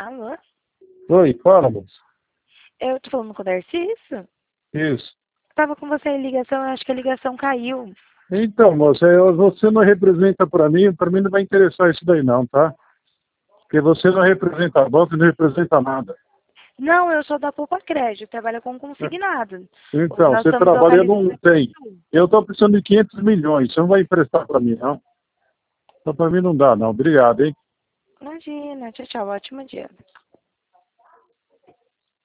Alô? Oi, fala, moça. Eu tô falando com o Darcy, isso? Isso. Tava com você em ligação, eu acho que a ligação caiu. Então, moça, você não representa para mim não vai interessar isso daí não, tá? Porque você não representa banco, não representa nada. Não, eu sou da Poupa Crédito, trabalho com consignado. Então, Nós você estamos trabalha, eu não localizados aqui tenho. no Sul. Eu estou precisando de 500 milhões, você não vai emprestar para mim, não? Então, para mim não dá, não. Obrigado, hein? Imagina, tchau, tchau, ótimo dia.